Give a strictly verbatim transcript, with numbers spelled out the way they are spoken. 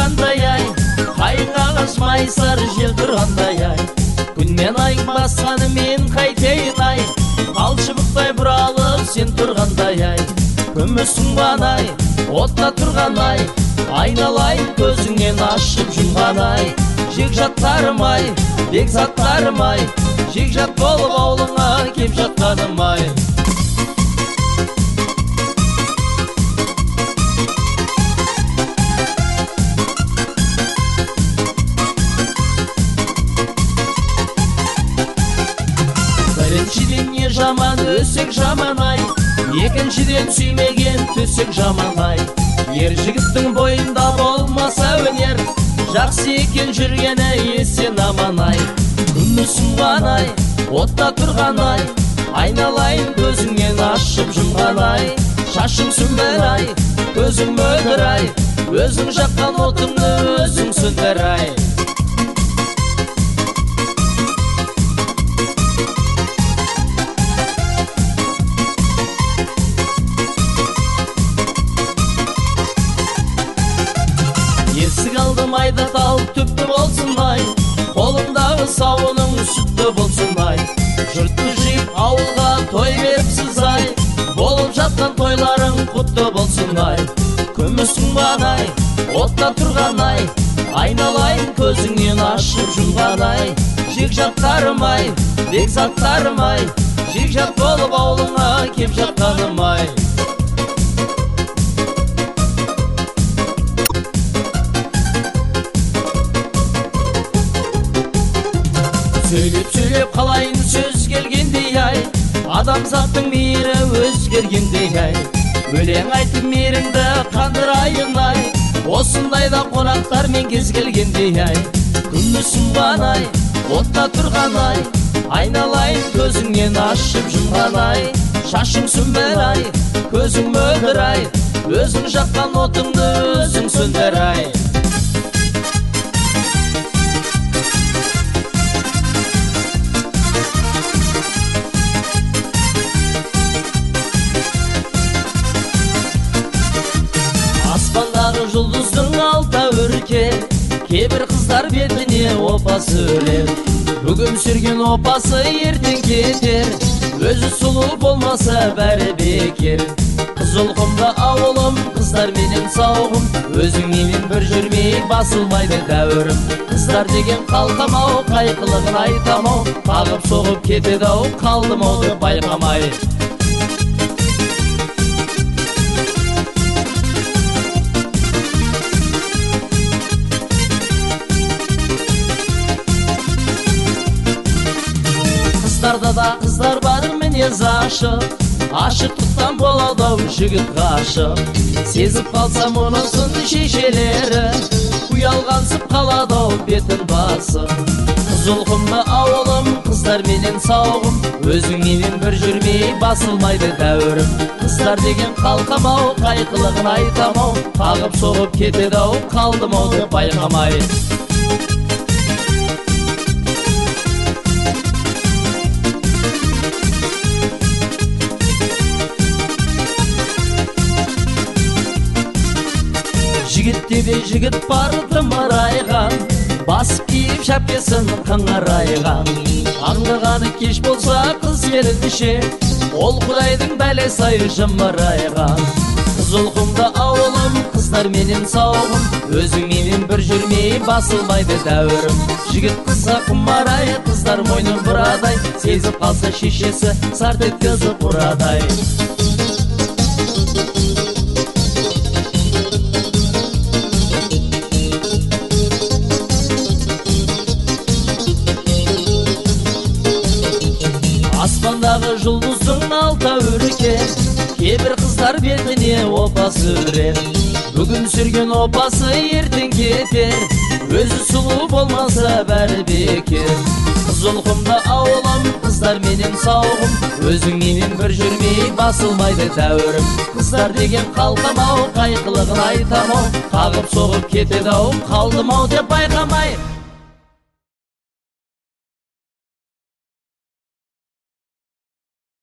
тұрғандай ай, қайыңа қашмай сары жел тұрғандай ай, күнмен айың басқаны мен қайтейін ай, алшыбықтай бұралып сен тұрғандай ай, күміссің ай, отта тұрған ай, айналайын көзіңнен ашып жұмған ай, жекжаттарым ай, бекзаттарым ай, жекжат болып аулыңа кеп жатқаным ай. Біріншіден не жаман өсек жаман ай, екіншіден сүймеген төсек жаман ай, ер жігіттің бойында болмаса өнер, жақсы екен жүргені есен аман ай, күміссің ай, отта тұрған ай, айналайын көзіңнен ашып жұмған ай, шашың сүмбір ай, көзің мөлдір ай, өзің жаққан отыңды өзің сөндір ай. Есік алдым айда тал түпті болсын ай, қолымдағы сауының сүтті болсын ай, жұртты жиып ауылға той беріпсіз ай, болып жатқан тойларың құтты болсын ай, күміссің ай, отта тұрған ай, айналайын көзіңнен ашып жұмған ай, жекжаттарым ай, бекзаттарым ай, жекжат болып ауылыңа кеп жатқаным ай. Сөйлеп-сөйлеп қалайын сөз келгендей ай, адамзаттың мейірі өзгергендей ай, өлең айтып мейіріңді қандырайын ай, осындайда қонақтармен кез келгендей ай, күміссің ай, отта тұрған ай, айналайын көзіңнен ашып жұмған ай, шашың сүмбір ай, көзің мөлдір ай, өзің жаққан отыңды өзің сөндір ай. Аспандағы жұлдыздың алта өрке, кейбір қыздар бетіне опасы өлер, бүгін сүрген опасы ертең кетер, өзі сұлу болмаса бәрі бекер. Қызылқұмда ауылым, қыздар менен сауғым, өзіңменен бір жүрмей басылмайды дәуірім. Қыздар деген қалқамау, қайқылығын айтамау, қағып соғып кетеді ау, қалдым ау деп байқамай. Қыздарда да қыздар бар мінез ашық, ашықтықтан болады ау жігіт ғашық, сезіп қалса мұнысын шешелері, ұялғансып қалады ау бетін басып. Қызылқұмда ауылым, қыздар менен сауғым, өзіңменен бір жүрмей басылмайды дәуірім. Қыздар деген қалқамау, қайқылығын айтамау, қағып соғып кетеді ау, қалдым ау деп байқамай. Жігітте де жігіт бар тымырайған, бас киіп шәпкесін қыңырайған, аңдығаны кеш болса қыз келіншек, ол құдайдың бәлесі жымырайған. Қызылқұмда ауылым, қыздар менен сауғым, өзіңменен бір жүрмей басылмайды дәуірім. Жігіт қызға құмарай, қыздар мойны бұрадай, сезіп қалса шешесі сарт еткізіп ұрадай. Аспандағы жұлдыздың алта өрке, кейбір қыздар бетіне опасы өрер, бүгін сүрген опасы ертең кетер, өзі сұлу болмаса бәрі бекер. Қызылқұмда ауылым, қыздар менен сауғым, өзіңменен бір жүрмей басылмайды дәуірім. Қыздар деген қалқамау, қайқылығын айтамау, қағып соғып кетеді ау, қалдым ау деп байқамау.